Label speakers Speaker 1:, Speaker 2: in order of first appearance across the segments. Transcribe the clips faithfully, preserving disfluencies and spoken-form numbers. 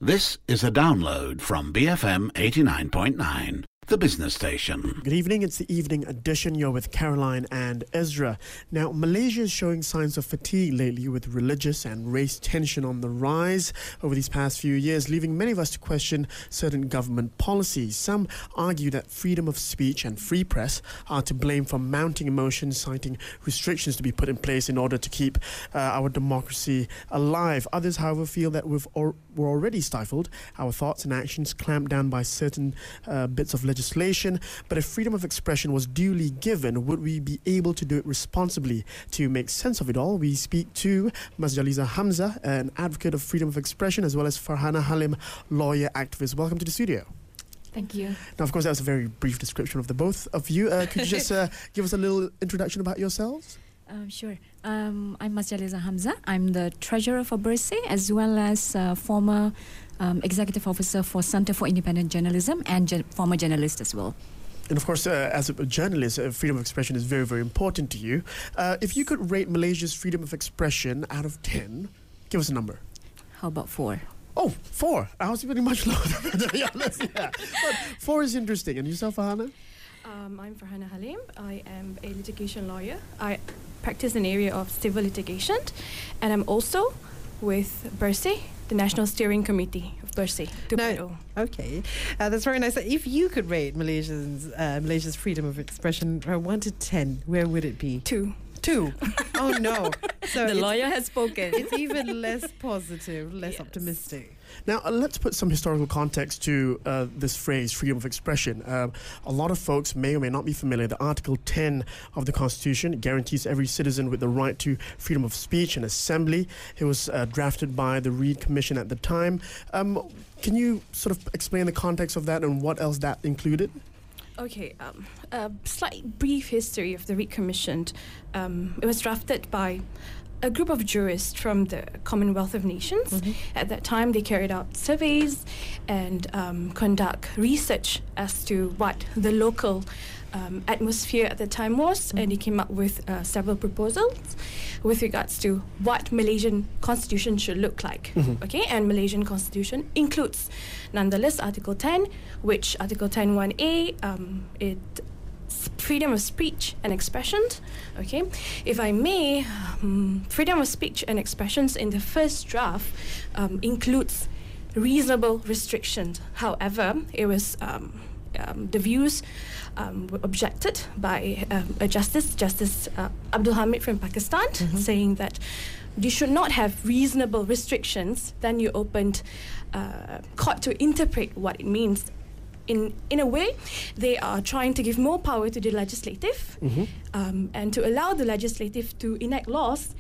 Speaker 1: This is a download from B F M eighty-nine point nine, the business station.
Speaker 2: Good evening, it's the evening edition. You're with Caroline and Ezra. Now, Malaysia is showing signs of fatigue lately with religious and race tension on the rise over these past few years, leaving many of us to question certain government policies. Some argue that freedom of speech and free press are to blame for mounting emotions, citing restrictions to be put in place in order to keep uh, our democracy alive. Others, however, feel that we've or- we're already stifled our thoughts and actions, clamped down by certain uh, bits of legislation. But if freedom of expression was duly given, would we be able to do it responsibly? To make sense of it all, we speak to Masjaliza Hamza, an advocate of freedom of expression, as well as Farhana Halim, lawyer activist. Welcome to the studio.
Speaker 3: Thank you.
Speaker 2: Now, of course, that was a very brief description of the both of you. Uh, could you just uh, give us a little introduction about yourselves?
Speaker 3: Um, sure. Um, I'm Masjaliza Hamza. I'm the treasurer for Bersih, as well as uh, former um, executive officer for Centre for Independent Journalism and gen- former journalist as well.
Speaker 2: And of course, uh, as a journalist, uh, freedom of expression is very, very important to you. Uh, if you could rate Malaysia's freedom of expression out of ten, give us a number.
Speaker 3: How about four?
Speaker 2: Oh, four. I was pretty much lower than that, to be honest. Yeah. But four is interesting. And yourself, Farhana?
Speaker 4: Um, I'm Farhana Halim. I am a litigation lawyer. I practice in the area of civil litigation, and I'm also with Bersih, the National Steering Committee of Bersih two point oh.
Speaker 5: No, okay, uh, that's very nice. If you could rate Malaysia's uh, Malaysia's freedom of expression from one to ten, where would it be?
Speaker 4: Two.
Speaker 5: Two. Oh no! So
Speaker 3: the lawyer has spoken.
Speaker 5: It's even less positive, less
Speaker 4: Yes.
Speaker 5: optimistic.
Speaker 2: Now, uh, let's put some historical context to uh, this phrase, freedom of expression. Uh, a lot of folks may or may not be familiar that Article ten of the Constitution guarantees every citizen with the right to freedom of speech and assembly. It was uh, drafted by the Reid Commission at the time. Um, can you sort of explain the context of that and what else that included?
Speaker 4: Okay, um, a slight brief history of the Reid Commission. Um, it was drafted by a group of jurists from the Commonwealth of Nations.
Speaker 5: Mm-hmm.
Speaker 4: At that time, they carried out surveys and um, conduct research as to what the local um, atmosphere at the time was, mm-hmm. and they came up with uh, several proposals with regards to what Malaysian constitution should look like.
Speaker 2: Mm-hmm.
Speaker 4: Okay, and Malaysian constitution includes, nonetheless, Article ten, which Article ten one A, um, it freedom of speech and expression. Okay, if I may, um, freedom of speech and expressions in the first draft um, includes reasonable restrictions. However, it was um, um, the views um, were objected by um, a justice, Justice uh, Abdul Hamid from Pakistan,
Speaker 5: Mm-hmm.
Speaker 4: saying that you should not have reasonable restrictions. Then you opened uh, court to interpret what it means. In in a way, they are trying to give more power to the legislative,
Speaker 2: Mm-hmm.
Speaker 4: um, and to allow the legislative to enact laws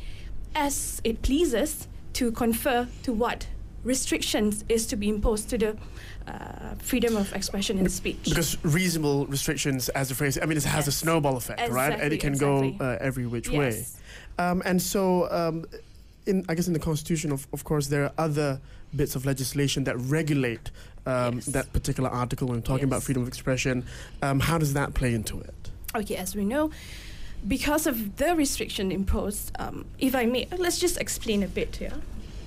Speaker 4: as it pleases, to confer to what restrictions is to be imposed to the uh, freedom of expression and speech.
Speaker 2: Because reasonable restrictions, as the phrase, I mean, it has a
Speaker 4: Yes.
Speaker 2: snowball effect, right? And it can
Speaker 4: Exactly,
Speaker 2: go uh, every which way.
Speaker 4: Yes.
Speaker 2: Um, and so, um, in I guess in the Constitution, of, of course, there are other bits of legislation that regulate um,
Speaker 4: Yes.
Speaker 2: that particular article when talking about
Speaker 4: Yes.
Speaker 2: freedom of expression. Um, how does that play into it?
Speaker 4: Okay, as we know, because of the restriction imposed, um, if I may, let's just explain a bit here.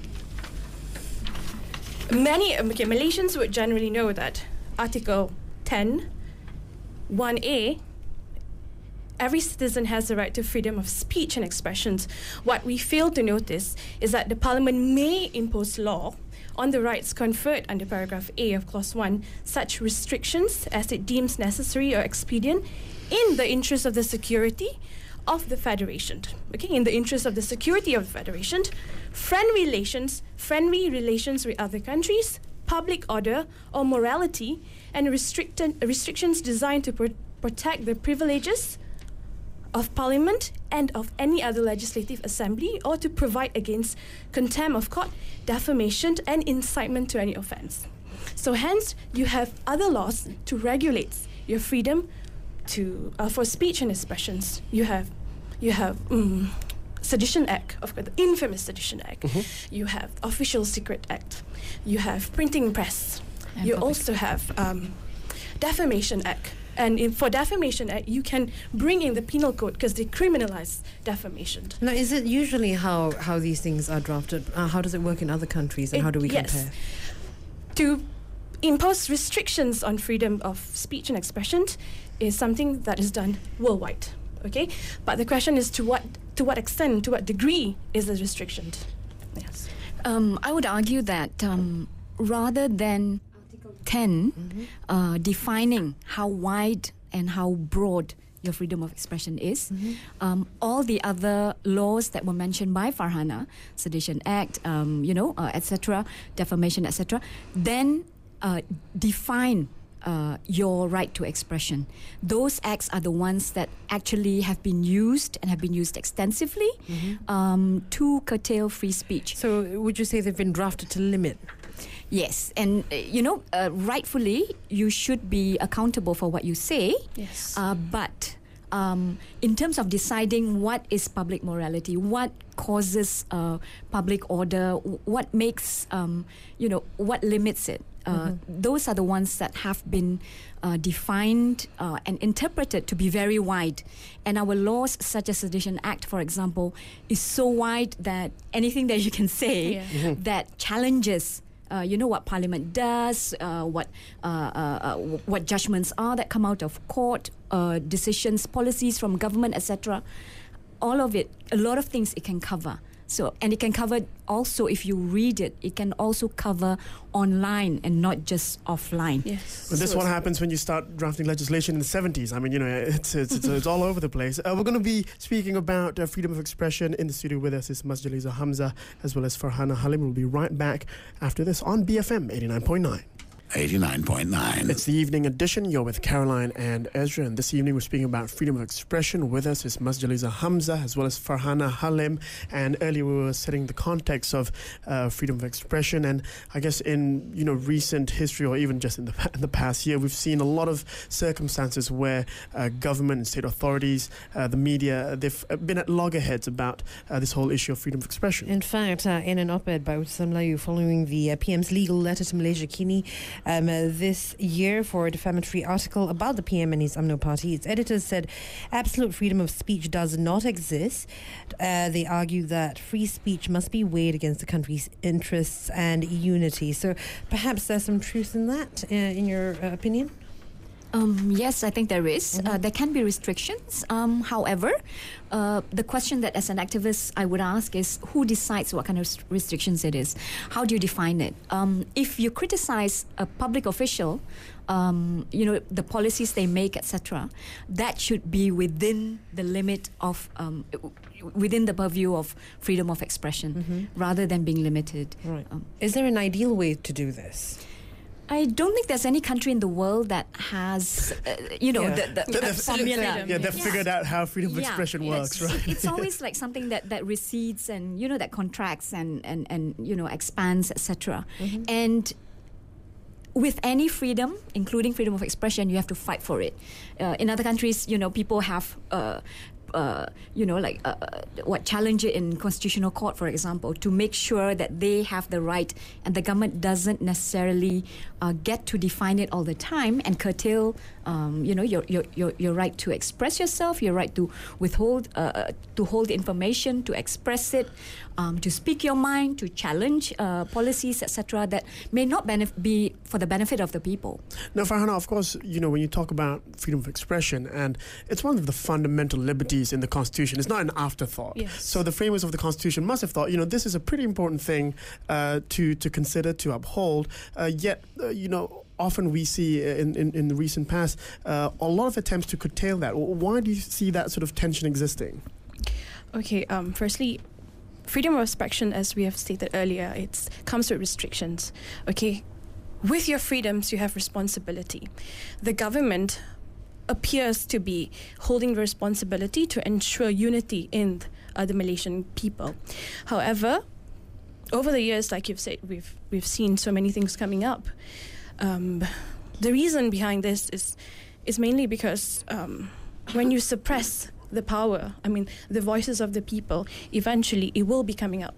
Speaker 4: Many um, okay, Malaysians would generally know that Article ten one A, every citizen has the right to freedom of speech and expressions. What we fail to notice is that the Parliament may impose law on the rights conferred under paragraph A of clause one, such restrictions as it deems necessary or expedient in the interest of the security of the Federation. Okay, in the interest of the security of the Federation, friendly relations, friendly relations with other countries, public order or morality, and restricted, restrictions designed to pro- protect the privileges of Parliament and of any other legislative assembly, or to provide against contempt of court, defamation, and incitement to any offence. So hence, you have other laws to regulate your freedom to uh, for speech and expressions. You have, you have um, Sedition Act, of course, the infamous Sedition Act.
Speaker 2: Mm-hmm.
Speaker 4: You have Official Secret Act. You have Printing Press.
Speaker 3: And
Speaker 4: you
Speaker 3: public-
Speaker 4: also have um, Defamation Act. And in, for Defamation Act, you can bring in the penal code because they criminalize defamation.
Speaker 5: Now, is it usually how, how these things are drafted? Uh, how does it work in other countries, and
Speaker 4: It-
Speaker 5: how do we
Speaker 4: yes.
Speaker 5: compare?
Speaker 4: to impose restrictions on freedom of speech and expression is something that is done worldwide. Okay, but the question is to what to what extent, to what degree is this restriction? Yes.
Speaker 3: Um, I would argue that um, rather than Article ten mm-hmm. uh, defining how wide and how broad your freedom of expression is, mm-hmm. um, all the other laws that were mentioned by Farhana, Sedition Act, um, you know, uh, et cetera, defamation, et cetera, then uh, define Uh, your right to expression. Those acts are the ones that actually have been used and have been used extensively mm-hmm. um, to curtail free speech.
Speaker 5: So would you say they've been drafted to limit?
Speaker 3: Yes, and uh, you know, uh, rightfully, you should be accountable for what you say.
Speaker 4: Yes.
Speaker 3: Uh, but um, in terms of deciding what is public morality, what causes uh, public order, what makes, um, you know, what limits it, Uh, mm-hmm. those are the ones that have been uh, defined uh, and interpreted to be very wide. And our laws, such as Sedition Act, for example, is so wide that anything that you can say
Speaker 4: yeah. mm-hmm.
Speaker 3: that challenges, uh, you know, what Parliament does, uh, what uh, uh, uh, what judgments are that come out of court, uh, decisions, policies from government, et cetera. All of it, a lot of things it can cover. So, and it can cover also, if you read it, it can also cover online and not just offline.
Speaker 4: Yes.
Speaker 2: Well, this
Speaker 4: so
Speaker 2: what happens when you start drafting legislation in the seventies. I mean, you know, it's it's, it's, it's all over the place. Uh, we're going to be speaking about uh, freedom of expression. In the studio with us is Masjaliza Hamza as well as Farhana Halim. We'll be right back after this on B F M eighty-nine point nine.
Speaker 1: eighty-nine point nine.
Speaker 2: It's the evening edition. You're with Caroline and Ezra, and this evening we're speaking about freedom of expression. With us is Masjaliza Hamza as well as Farhana Halim. And earlier we were setting the context of uh, freedom of expression, and I guess in you know recent history, or even just in the in the past year, we've seen a lot of circumstances where uh, government and state authorities, uh, the media, they've been at loggerheads about uh, this whole issue of freedom of expression.
Speaker 5: In fact, uh, in an op-ed by Utsam Layu following the uh, P M's legal letter to Malaysia Kini Um, uh, this year for a defamatory article about the P M and his U M N O party, its editors said absolute freedom of speech does not exist. Uh, they argue that free speech must be weighed against the country's interests and unity. So perhaps there's some truth in that, uh, in your uh, opinion?
Speaker 3: Um, yes, I think there is.
Speaker 5: Mm-hmm.
Speaker 3: Uh, there can be restrictions. Um, however, uh, the question that as an activist I would ask is who decides what kind of restrictions it is? How do you define it? Um, if you criticize a public official, um, you know, the policies they make, et cetera, that should be within the limit of, um, within the purview of freedom of expression,
Speaker 5: mm-hmm.
Speaker 3: rather than being limited.
Speaker 5: Right.
Speaker 3: Um,
Speaker 5: is there an ideal way to do this?
Speaker 3: I don't think there's any country in the world that has, uh, you know,
Speaker 5: Yeah.
Speaker 3: the, the, the formula.
Speaker 2: Yeah, they've
Speaker 3: Yeah.
Speaker 2: figured out how freedom of
Speaker 3: Yeah,
Speaker 2: expression works,
Speaker 3: it's,
Speaker 2: right?
Speaker 3: It's always like something that, that recedes and, you know, that contracts and, and, and you know, expands, et cetera.
Speaker 5: Mm-hmm.
Speaker 3: And with any freedom, including freedom of expression, you have to fight for it. Uh, in other countries, you know, people have... Uh, Uh, you know, like uh, what challenge it in constitutional court, for example, to make sure that they have the right, and the government doesn't necessarily uh, get to define it all the time and curtail, um, you know, your, your your your right to express yourself, your right to withhold, uh, to hold information, to express it, um, to speak your mind, to challenge uh, policies, et cetera, that may not benef- be for the benefit of the people.
Speaker 2: Now, Farhana, of course, you know, when you talk about freedom of expression, and it's one of the fundamental liberties in the Constitution. It's not an afterthought.
Speaker 4: Yes.
Speaker 2: So the framers of the Constitution must have thought, you know, this is a pretty important thing uh, to to consider, to uphold. Uh, yet, uh, you know, often we see in, in, in the recent past uh, a lot of attempts to curtail that. Why do you see that sort of tension existing?
Speaker 4: Okay, um, firstly, freedom of expression, as we have stated earlier, it comes with restrictions. Okay, with your freedoms, you have responsibility. The government appears to be holding responsibility to ensure unity in uh, the Malaysian people. However, over the years, like you've said, we've we've seen so many things coming up. Um, the reason behind this is is mainly because um, when you suppress the power, I mean, the voices of the people, eventually it will be coming out.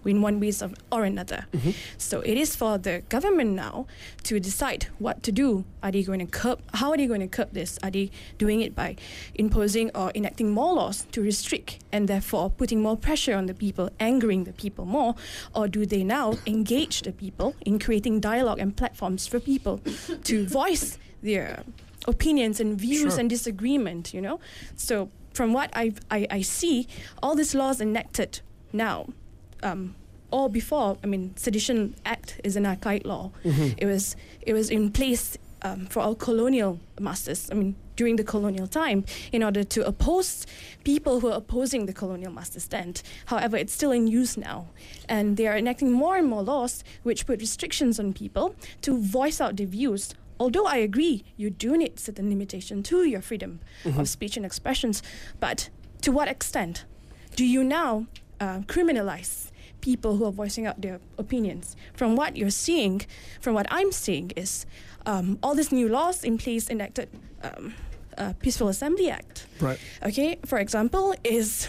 Speaker 4: in one way or another.
Speaker 2: Mm-hmm.
Speaker 4: So it is for the government now to decide what to do. Are they going to curb? How are they going to curb this? Are they doing it by imposing or enacting more laws to restrict and therefore putting more pressure on the people, angering the people more? Or do they now engage the people in creating dialogue and platforms for people to voice their opinions and views
Speaker 2: Sure.
Speaker 4: and disagreement, you know? So from what I've, I I see, all these laws enacted now, um, or before, I mean, Sedition Act is an archaic law.
Speaker 2: Mm-hmm.
Speaker 4: It was it was in place um, for our colonial masters. I mean, during the colonial time, in order to oppose people who are opposing the colonial master stand. However, it's still in use now, and they are enacting more and more laws which put restrictions on people to voice out their views. Although I agree, you do need certain limitation to your freedom
Speaker 2: Mm-hmm.
Speaker 4: of speech and expressions, but to what extent do you now uh, criminalize people who are voicing out their opinions? From what you're seeing, from what I'm seeing, is um, all these new laws in place enacted, um, uh, Peaceful Assembly Act.
Speaker 2: Right.
Speaker 4: Okay, for example, is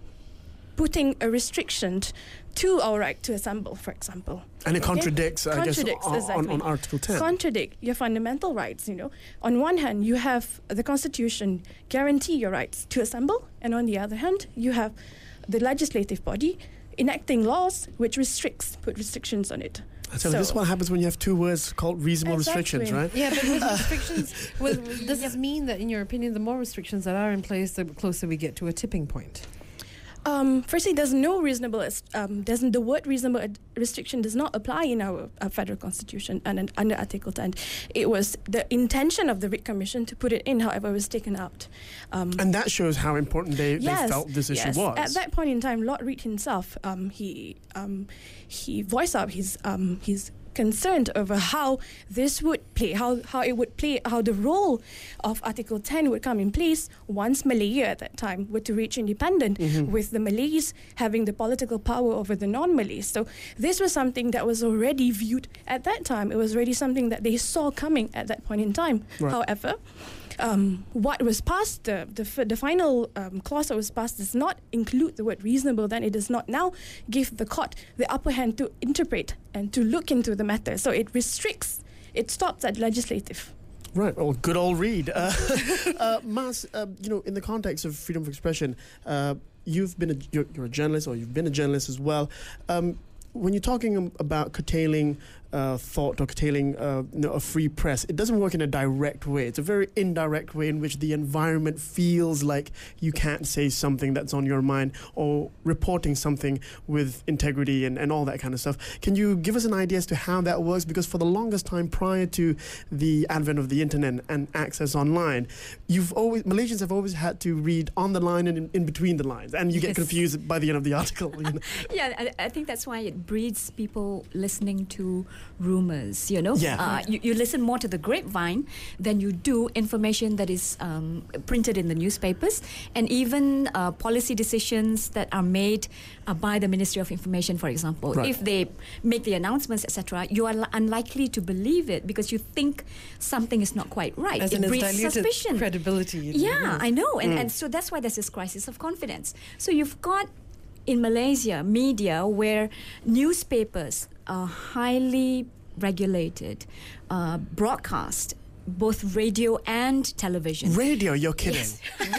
Speaker 4: putting a restriction to our right to assemble, for example.
Speaker 2: And it
Speaker 4: Okay?
Speaker 2: contradicts, I guess,
Speaker 4: Contradicts,
Speaker 2: on, on,
Speaker 4: exactly.
Speaker 2: on Article ten.
Speaker 4: Contradict your fundamental rights, you know. On one hand, you have the Constitution guarantee your rights to assemble, and on the other hand, you have the legislative body enacting laws which restricts, put restrictions on it.
Speaker 2: I tell you, this is what happens when you have two words called reasonable
Speaker 4: Exactly.
Speaker 2: restrictions, right?
Speaker 5: Yeah, but with restrictions, well, does this mean that, in your opinion, the more restrictions that are in place, the closer we get to a tipping point?
Speaker 4: Um, firstly, there's no reasonable. as- Um, doesn't the word reasonable ad- restriction does not apply in our uh, federal constitution and in, under Article ten. It was the intention of the Writ Commission to put it in, however, it was taken out. Um,
Speaker 2: And that shows how important they, they
Speaker 4: yes,
Speaker 2: felt this issue
Speaker 4: yes.
Speaker 2: was.
Speaker 4: At that point in time, Lord Reid himself, um, he um, he voiced out his um, his concerned over how this would play, how, how it would play, how the role of Article ten would come in place once Malaya at that time were to reach independent,
Speaker 2: Mm-hmm.
Speaker 4: with the Malays having the political power over the non-Malays. So this was something that was already viewed at that time. It was already something that they saw coming at that point in time.
Speaker 2: Right.
Speaker 4: However, Um, what was passed, the the, f- the final um, clause that was passed does not include the word reasonable, then it does not now give the court the upper hand to interpret and to look into the matter. So it restricts, it stops at legislative.
Speaker 2: Right. Well, good old Reid. Uh, uh, Mas, uh, you know, in the context of freedom of expression, uh, you've been a, you're, you're a journalist, or you've been a journalist as well. Um, when you're talking about curtailing uh, thought or curtailing uh, you know, a free press, it doesn't work in a direct way. It's a very indirect way in which the environment feels like you can't say something that's on your mind, or reporting something with integrity and, and all that kind of stuff. Can you give us an idea as to how that works? Because for the longest time prior to the advent of the internet and access online, you've always Malaysians have always had to read on the line and in, in between the lines, and you get
Speaker 3: Yes.
Speaker 2: confused by the end of the article. You know?
Speaker 3: Yeah, I, I think that's why it breeds people listening to rumors, you know.
Speaker 2: Yeah.
Speaker 3: Uh, you, you listen more to the grapevine than you do information that is um, printed in the newspapers, and even uh, policy decisions that are made uh, by the Ministry of Information, for example.
Speaker 2: Right.
Speaker 3: If they make the announcements, et cetera, you are li- unlikely to believe it because you think something is not quite right.
Speaker 5: As
Speaker 3: it
Speaker 5: in its
Speaker 3: breeds
Speaker 5: diluted
Speaker 3: suspicion.
Speaker 5: credibility.
Speaker 3: Yeah, I know. And,
Speaker 2: Mm.
Speaker 3: and so that's why there's this crisis of confidence. So you've got in Malaysia media where newspapers are highly regulated, uh, broadcast, both radio and television.
Speaker 2: Radio, you're kidding.
Speaker 3: Yes.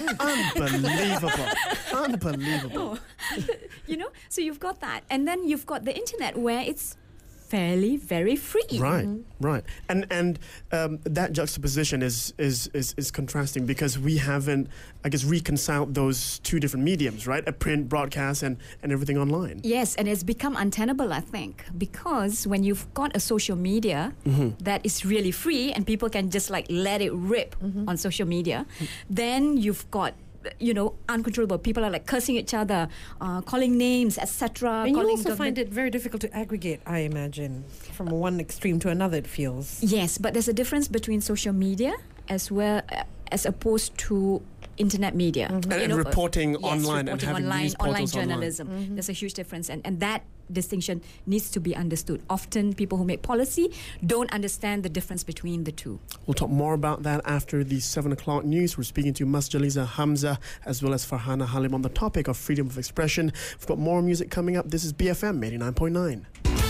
Speaker 2: Unbelievable. Unbelievable.
Speaker 3: You know, so you've got that. And then you've got the internet where it's fairly, very free.
Speaker 2: Right, right, and and um, that juxtaposition is, is is is contrasting because we haven't, I guess, reconciled those two different mediums, right? A print, broadcast, and and everything online.
Speaker 3: Yes, and it's become untenable, I think, because when you've got a social media that is really free and people can just like let it rip on social media, then you've got, you know, uncontrollable. People are like cursing each other, uh, calling names, et cetera.
Speaker 5: And you also find it very difficult to aggregate, I imagine, from one extreme to another, it feels.
Speaker 3: Yes, but there's a difference between social media as well uh, as opposed to internet media.
Speaker 2: And,
Speaker 3: You
Speaker 2: and
Speaker 3: know, uh,
Speaker 2: reporting
Speaker 3: yes,
Speaker 2: online and
Speaker 3: reporting
Speaker 2: having
Speaker 3: online,
Speaker 2: news
Speaker 3: online
Speaker 2: portals online.
Speaker 3: journalism. There's a huge difference, and and that distinction needs to be understood. Often people who make policy don't understand the difference between the two.
Speaker 2: We'll talk more about that after the seven o'clock news. We're speaking to Masjaliza Hamza as well as Farhana Halim on the topic of freedom of expression. We've got more music coming up. This is B F M eighty-nine point nine.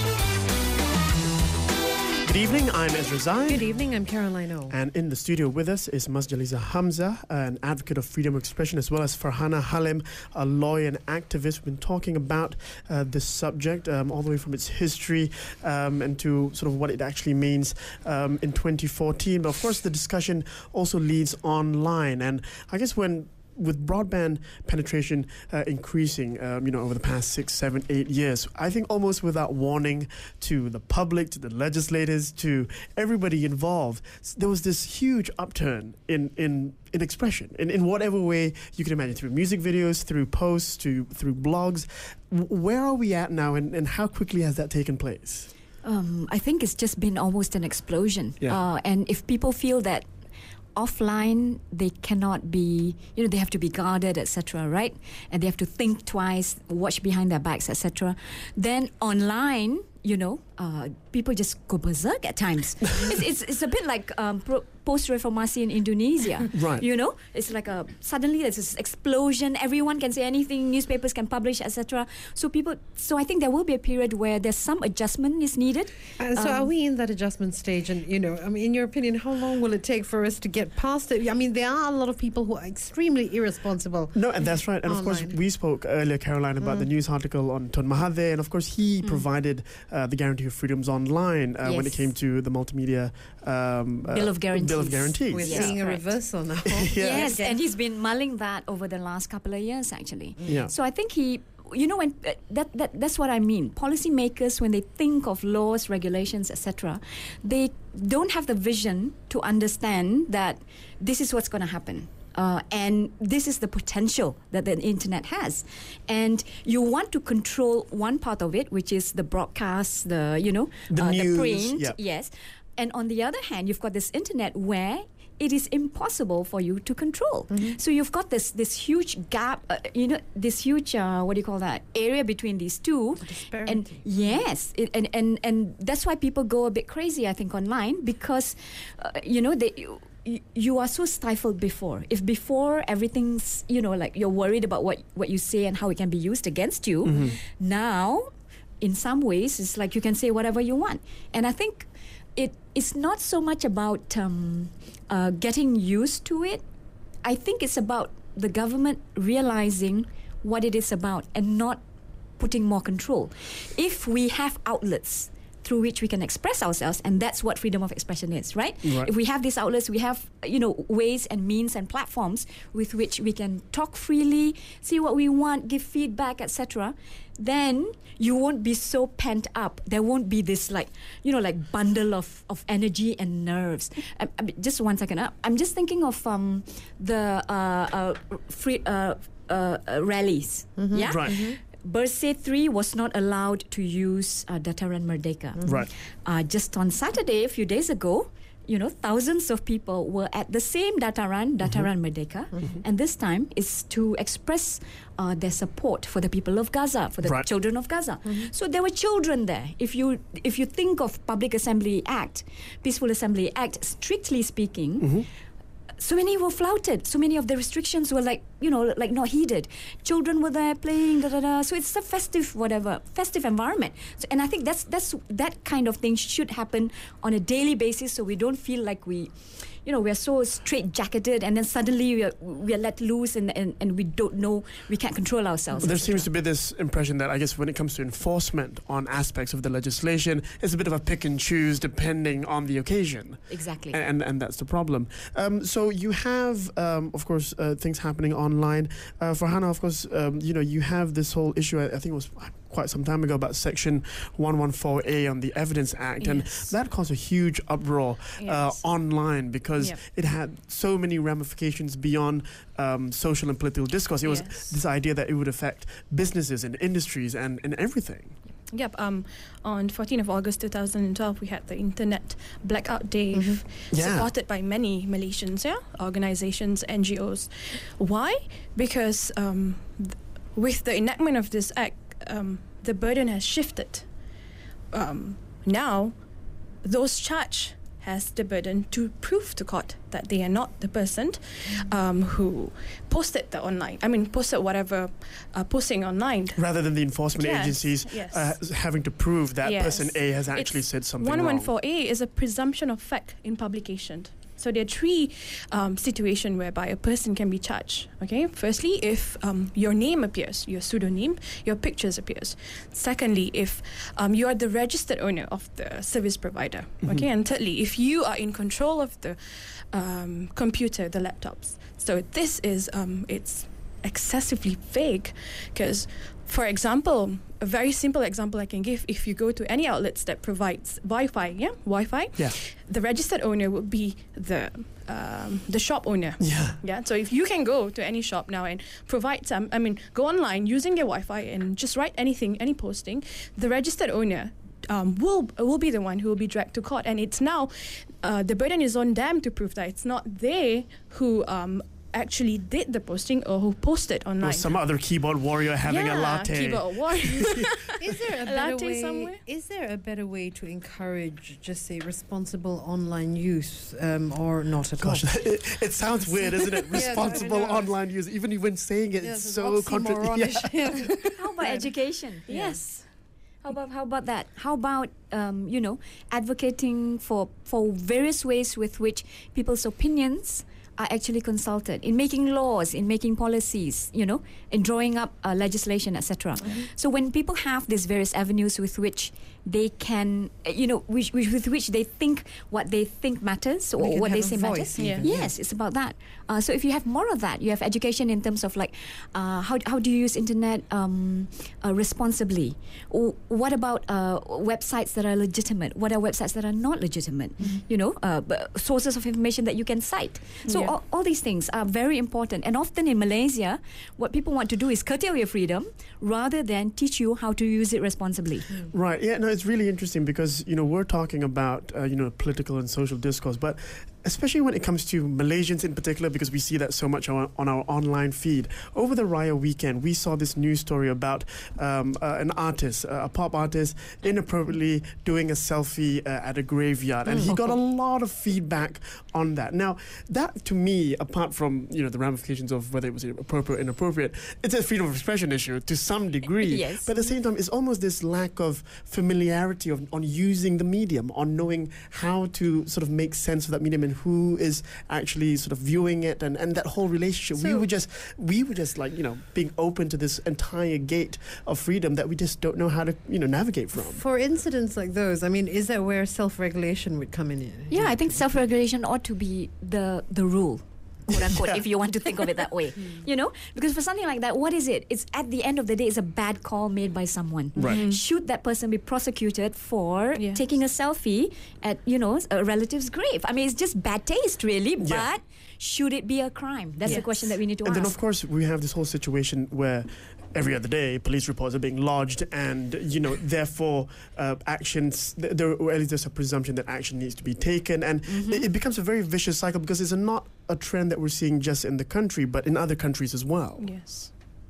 Speaker 2: Good evening, I'm Ezra Zai.
Speaker 5: Good evening, I'm Caroline O.
Speaker 2: And in the studio with us is Masjaliza Hamza, an advocate of freedom of expression, as well as Farhana Halim, a lawyer and activist. We've been talking about uh, this subject um, all the way from its history um, and to sort of what it actually means um, in twenty fourteen. But of course, the discussion also leads online. And I guess when with broadband penetration uh, increasing, um, you know, over the past six, seven, eight years, I think almost without warning to the public, to the legislators, to everybody involved, there was this huge upturn in in, in expression, in, in whatever way you can imagine, through music videos, through posts, to through blogs. W- where are we at now, and, and how quickly has that taken place?
Speaker 3: Um, I think it's just been almost an explosion.
Speaker 2: Yeah.
Speaker 3: Uh, and if people feel that offline they cannot be, you know, they have to be guarded, et cetera, right? And they have to think twice, watch behind their backs, et cetera. Then online, you know, uh, people just go berserk at times. it's, it's it's a bit like um, pro- post-reformasi in Indonesia.
Speaker 2: Right.
Speaker 3: You know, it's like a suddenly there's this explosion. Everyone can say anything. Newspapers can publish, et cetera. So people. So I think there will be a period where there's some adjustment is needed.
Speaker 5: Uh, so
Speaker 3: Um,
Speaker 5: are we in that adjustment stage? And, you know, I mean, in your opinion, how long will it take for us to get past it? I mean, there are a lot of people who are extremely irresponsible.
Speaker 2: No, and that's right. And of course,
Speaker 5: Online.
Speaker 2: we spoke earlier, Caroline, about
Speaker 5: Mm.
Speaker 2: the news article on Tun Mahathir, and of course, he
Speaker 3: Mm.
Speaker 2: provided uh, the guarantee of freedoms online uh, when it
Speaker 3: Yes.
Speaker 2: came to the multimedia um, uh,
Speaker 3: Bill of Guarantees.
Speaker 2: Bill of Guarantees.
Speaker 5: We're
Speaker 3: Yes,
Speaker 5: seeing a
Speaker 3: correct.
Speaker 5: reversal now.
Speaker 2: Yeah.
Speaker 3: Yes, and he's been mulling that over the last couple of years, actually.
Speaker 2: Yeah.
Speaker 3: So I think he, you know, when uh, that, that that's what I mean. Policymakers, when they think of laws, regulations, et cetera, they don't have the vision to understand that this is what's going to happen. Uh, and this is the potential that the internet has, and you want to control one part of it, which is the broadcast, the you know,
Speaker 2: The
Speaker 3: uh,
Speaker 2: news,
Speaker 3: the print,
Speaker 2: yeah.
Speaker 3: yes. And on the other hand, you've got this internet where it is impossible for you to control. So you've got this this huge gap, uh, you know, this huge uh, what do you call that area between these two.
Speaker 5: disparity.
Speaker 3: And yes, it, and and and that's why people go a bit crazy, I think, online because uh, you know they. You, you are so stifled before. If before everything's, you know, like you're worried about what, what you say and how it can be used against you,
Speaker 2: Mm-hmm.
Speaker 3: now, in some ways, it's like you can say whatever you want. And I think it it's not so much about um, uh, getting used to it. I think it's about the government realizing what it is about and not putting more control. If we have outlets through which we can express ourselves, and that's what freedom of expression is, right?
Speaker 2: Right.
Speaker 3: If we have these outlets, we have, you know, ways and means and platforms with which we can talk freely, see what we want, give feedback, et cetera, then you won't be so pent up. There won't be this like, you know, like bundle of, of energy and nerves. I, I, just one second. uh, I'm just thinking of um, the uh, uh, free uh, uh, uh, rallies. Yeah?
Speaker 2: Right.
Speaker 3: Bersih three was not allowed to use uh, Dataran Merdeka.
Speaker 2: Right.
Speaker 3: Uh, just on Saturday, a few days ago, you know, thousands of people were at the same Dataran, Dataran Merdeka, and this time is to express uh, their support for the people of Gaza, for the
Speaker 2: Right.
Speaker 3: children of Gaza. So there were children there. If you if you think of Public Assembly Act, Peaceful Assembly Act, strictly speaking, so many were flouted. So many of the restrictions were like, you know, like not heeded. Children were there playing, da da da. So it's a festive, whatever, festive environment. So, and I think that's that's that kind of thing should happen on a daily basis, so we don't feel like we, you know, we're so straight-jacketed, and then suddenly we are, we are let loose, and, and and we don't know, we can't control ourselves.
Speaker 2: There
Speaker 3: et cetera.
Speaker 2: seems to be this impression that I guess when it comes to enforcement on aspects of the legislation, it's a bit of a pick and choose depending on the occasion.
Speaker 3: Exactly.
Speaker 2: And, and and that's the problem. Um, so you have, um, of course, uh, things happening online. Uh, for Hannah, of course, um, you know, you have this whole issue. I, I think it was quite some time ago about Section one fourteen A on the Evidence Act, and
Speaker 4: Yes.
Speaker 2: that caused a huge uproar uh,
Speaker 4: Yes.
Speaker 2: online because
Speaker 4: Yep.
Speaker 2: it had so many ramifications beyond um, social and political discourse. It was
Speaker 4: Yes.
Speaker 2: this idea that it would affect businesses and industries and, and everything.
Speaker 4: Yep. Um, on fourteenth of August two thousand twelve, we had the Internet Blackout Day,
Speaker 2: Yeah.
Speaker 4: supported by many Malaysians, yeah, organizations, N G Os. Why? Because um, th- with the enactment of this act, um, the burden has shifted. Um, now, those charged has the burden to prove to court that they are not the person um, who posted the online, I mean, posted whatever uh, posting online.
Speaker 2: Rather than the enforcement
Speaker 4: Yes,
Speaker 2: agencies
Speaker 4: yes.
Speaker 2: uh, having to prove that
Speaker 4: Yes.
Speaker 2: person A has actually
Speaker 4: It's
Speaker 2: said something
Speaker 4: one
Speaker 2: wrong.
Speaker 4: fourteen A is a presumption of fact in publication. So there are three um, situations whereby a person can be charged. Okay, firstly, if um, your name appears, your pseudonym, your pictures appears. Secondly, if um, you are the registered owner of the service provider. Okay, and thirdly, if you are in control of the um, computer, the laptops. So this is um, it's excessively vague, because, for example, a very simple example I can give: if you go to any outlets that provides Wi-Fi, yeah, Wi-Fi,
Speaker 2: Yeah.
Speaker 4: the registered owner would be the um, the shop owner.
Speaker 2: Yeah.
Speaker 4: Yeah. So if you can go to any shop now and provide some, I mean, go online using their Wi-Fi and just write anything, any posting, the registered owner um, will will be the one who will be dragged to court, and it's now uh, the burden is on them to prove that it's not they who um, actually did the posting or who posted online.
Speaker 2: Or some other keyboard warrior having
Speaker 4: yeah,
Speaker 2: a latte.
Speaker 4: Keyboard warrior.
Speaker 5: Is there a
Speaker 4: A
Speaker 5: better
Speaker 4: latte
Speaker 5: way?
Speaker 4: somewhere?
Speaker 5: Is there a better way to encourage, just say, responsible online use, um, or not at
Speaker 2: Gosh,
Speaker 5: all?
Speaker 2: it, it sounds weird, isn't it?
Speaker 5: Yes, I
Speaker 2: Responsible
Speaker 5: know.
Speaker 2: online use. Even when saying it,
Speaker 5: Yes,
Speaker 2: it's so contradictory.
Speaker 5: oxymoronish.
Speaker 3: How about education?
Speaker 4: Yes.
Speaker 3: How about how about that? How about um, you know advocating for for various ways with which people's opinions are actually consulted in making laws, in making policies, you know, in drawing up uh, legislation, et cetera. Mm-hmm. So when people have these various avenues with which they can, uh, you know, which, which, with which they think what they think matters or
Speaker 5: can
Speaker 3: what they
Speaker 5: have
Speaker 3: say
Speaker 5: a
Speaker 3: matters.
Speaker 5: voice even.
Speaker 3: Yes, it's about that. Uh, so if you have more of that, you have education in terms of like uh, how how do you use internet um, uh, responsibly? Or what about uh, websites that are legitimate? What are websites that are not legitimate? Mm-hmm. You know, uh, b- sources of information that you can cite. So
Speaker 4: Yeah.
Speaker 3: all, all these things are very important. And often in Malaysia, what people want to do is curtail your freedom rather than teach you how to use it responsibly.
Speaker 2: Right. Yeah. No, it's really interesting because you know we're talking about uh, you know political and social discourse, but especially when it comes to Malaysians in particular, because we see that so much on, on our online feed. Over the Raya weekend, we saw this news story about um, uh, an artist, uh, a pop artist, inappropriately doing a selfie uh, at a graveyard, and he got a lot of feedback on that. Now, that to me, apart from you know the ramifications of whether it was appropriate or inappropriate, it's a freedom of expression issue to some degree.
Speaker 3: Yes.
Speaker 2: But at the same time, it's almost this lack of familiarity of, on using the medium, on knowing how to sort of make sense of that medium and who is actually sort of viewing it, and, and that whole relationship. we
Speaker 5: So-
Speaker 2: were just we were just like you know being open to this entire gate of freedom that we just don't know how to you know navigate from.
Speaker 5: For incidents like those, I mean, is that where self-regulation would come in?
Speaker 3: Yeah, I think self-regulation ought to be the the rule, quote unquote,
Speaker 2: Yeah.
Speaker 3: if you want to think of it that way. You know, because for something like that, what is it? It's at the end of the day, it's a bad call made by someone.
Speaker 2: Right.
Speaker 3: Should that person be prosecuted for
Speaker 4: Yes.
Speaker 3: taking a selfie at you know a relative's grave? I mean, it's just bad taste, really.
Speaker 2: Yeah.
Speaker 3: But should it be a crime? That's the
Speaker 4: Yes.
Speaker 3: question that we need to
Speaker 2: And
Speaker 3: ask.
Speaker 2: then, of course, we have this whole situation where every other day police reports are being lodged, and you know, therefore, uh, actions. th- There, or at least there's a presumption that action needs to be taken, and it, it becomes a very vicious cycle because it's a, not a trend that we're seeing just in the country, but in other countries as well.
Speaker 4: Yes.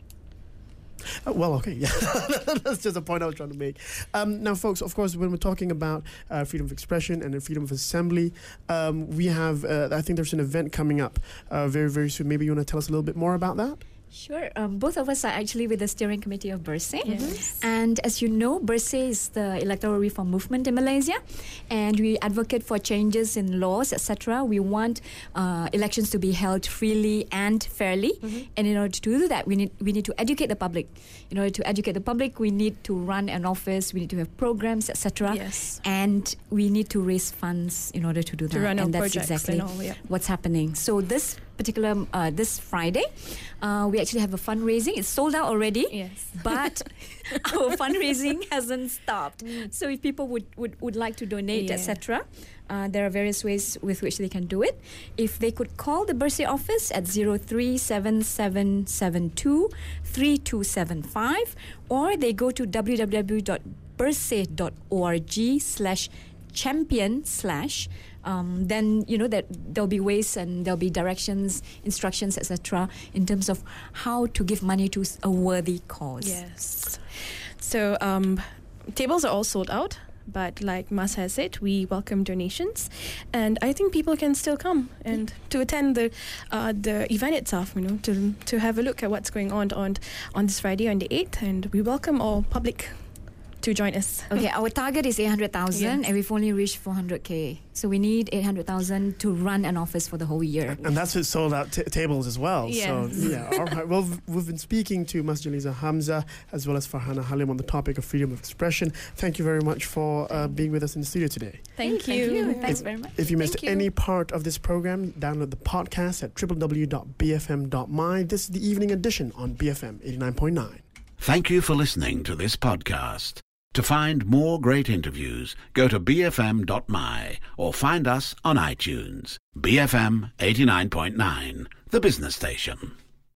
Speaker 2: Uh, well, okay, yeah, that's just a point I was trying to make. Um, now, folks, of course, when we're talking about uh, freedom of expression and freedom of assembly, um, we have, uh, I think there's an event coming up uh, very, very soon. Maybe you want to tell us a little bit more about that?
Speaker 3: Sure. Um, both of us are actually with the steering committee of Bersih.
Speaker 4: Yes.
Speaker 3: And as you know, Bersih is the electoral reform movement in Malaysia. And we advocate for changes in laws, et cetera. We want uh, elections to be held freely and fairly. And in order to do that, we need, we need to educate the public. In order to educate the public, we need to run an office, we need to have programs, et cetera.
Speaker 4: Yes.
Speaker 3: And we need to raise funds in order to do
Speaker 4: To
Speaker 3: that.
Speaker 4: run our
Speaker 3: and that's
Speaker 4: projects
Speaker 3: exactly
Speaker 4: and all, yeah.
Speaker 3: what's happening. So this particular uh, this Friday, uh, we actually have a fundraising. It's sold out already.
Speaker 4: Yes.
Speaker 3: But our fundraising hasn't stopped. So if people would, would, would like to donate,
Speaker 4: Yeah.
Speaker 3: et cetera, uh, there are various ways with which they can do it. If they could call the Bersih office at zero three seven seven seven two three two seven five, or they go to w w w dot bersih dot org slash champion slash um, then you know that there'll be ways and there'll be directions, instructions, et cetera, in terms of how to give money to a worthy cause.
Speaker 4: Yes. So um, tables are all sold out. But like Mas has said, we welcome donations, and I think people can still come and to attend the uh, the event itself. You know, to to have a look at what's going on on on this Friday on the eighth, and we welcome all public to join us.
Speaker 3: Okay, our target is eight hundred thousand,
Speaker 4: Yes.
Speaker 3: and we've only reached four hundred K. So we need eight hundred thousand to run an office for the whole year.
Speaker 2: And that's with sold out t- tables as well.
Speaker 4: Yes.
Speaker 2: So, yeah, all right. Well, v- we've been speaking to Mas Jaliza Hamza as well as Farhana Halim on the topic of freedom of expression. Thank you very much for uh, being with us in the studio today.
Speaker 4: Thank you.
Speaker 3: Thanks very much.
Speaker 2: If you missed
Speaker 4: Thank you.
Speaker 2: any part of this program, download the podcast at w w w dot b f m dot m y. This is the evening edition on B F M eighty-nine point nine.
Speaker 1: Thank you for listening to this podcast. To find more great interviews, go to b f m dot m y or find us on iTunes. B F M eighty-nine point nine, the business station.